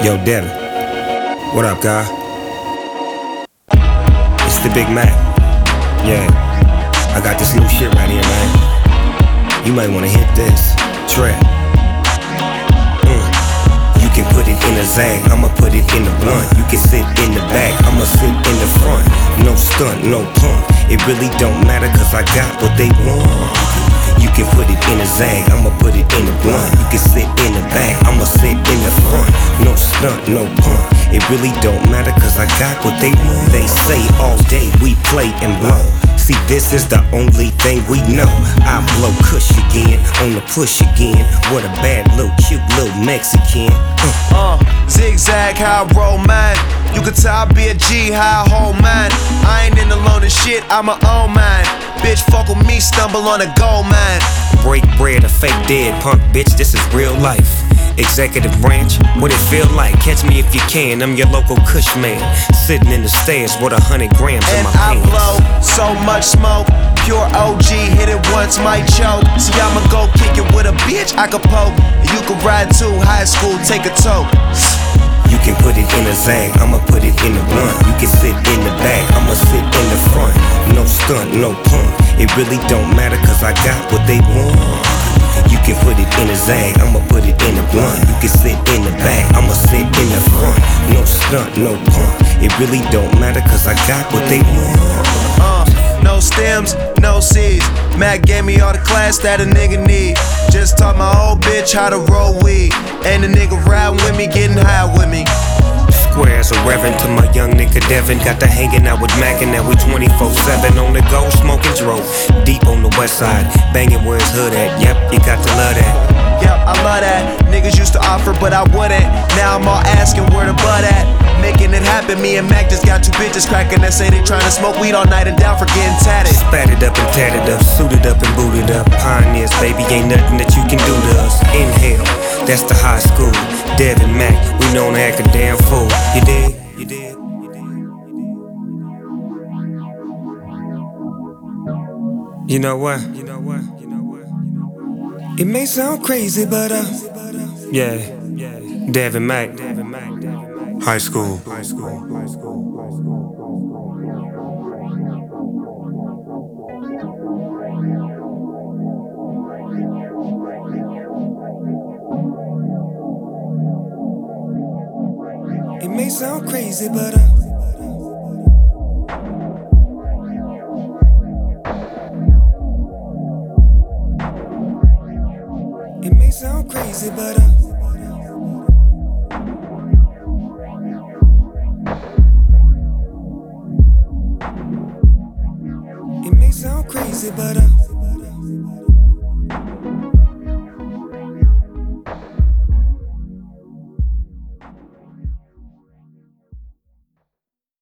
Yo, Devin. What up, guy? It's the Big Mac. Yeah, I got this new shit right here, man. You might wanna hit this. Trap. You can put it in a zag, I'ma put it in the blunt. You can sit in the back, I'ma sit in the front. No stunt, no punk. It really don't matter cause I got what they want. You can put it in a zag, I'ma put it in the blunt. You can sit in the back, I'ma sit in the front. No stunt, no punk. It really don't matter cause I got what they want. They say all day we play and blow. See, this is the only thing we know. I blow kush again, on the push again. What a bad little cute little Mexican. Zigzag how I roll mine. You can tell I be a G how I hold mine. I ain't in the loan of shit, I'm a own mine. Bitch fuck with me, stumble on a gold mine. Break bread, a fake dead punk, bitch, this is real life. Executive branch, what it feel like? Catch me if you can, I'm your local kush man. Sitting in the stairs with 100 grams in my pants. And I blow so much smoke, pure OG, hit it once, might choke. See, I'ma go kick it with a bitch I could poke. You can ride to high school, take a toke. You can put it in a zag, I'ma put it in the blunt. You can sit in the back, I'ma sit in the front. No stunt, no punk. It really don't matter cause I got what they want. You can put it in a zag, I'ma put it in the blunt. You can sit in the back, I'ma sit in the front. No stunt, no punk. It really don't matter cause I got what they want. No stems, no seeds. Mac gave me all the class that a nigga need. Just taught my old bitch how to roll weed. And the nigga riding with me, getting high with me. Square as a reverend to my young nigga Devin. Got to hanging out with Mac and now we 24/7 on the go, smoking dro. Deep on the west side, banging where his hood at. Yep, you got to love that. Yep, I love that. Niggas used to offer, but I wouldn't. Now I'm all asking where the butt at. Making it happen, me and Mac just got two bitches cracking that say they tryna smoke weed all night and down for getting tatted. Spatted up and tatted up, suited up and booted up. Pioneers, baby, ain't nothing that you can do to us. Inhale, that's the high school. Devin Mac, we known to act a damn fool. You dig? You dig? You know what? You know what? You know what? It may sound crazy, but yeah. Devin Mac. High school. It may sound crazy, but it may sound crazy, but it may sound crazy, but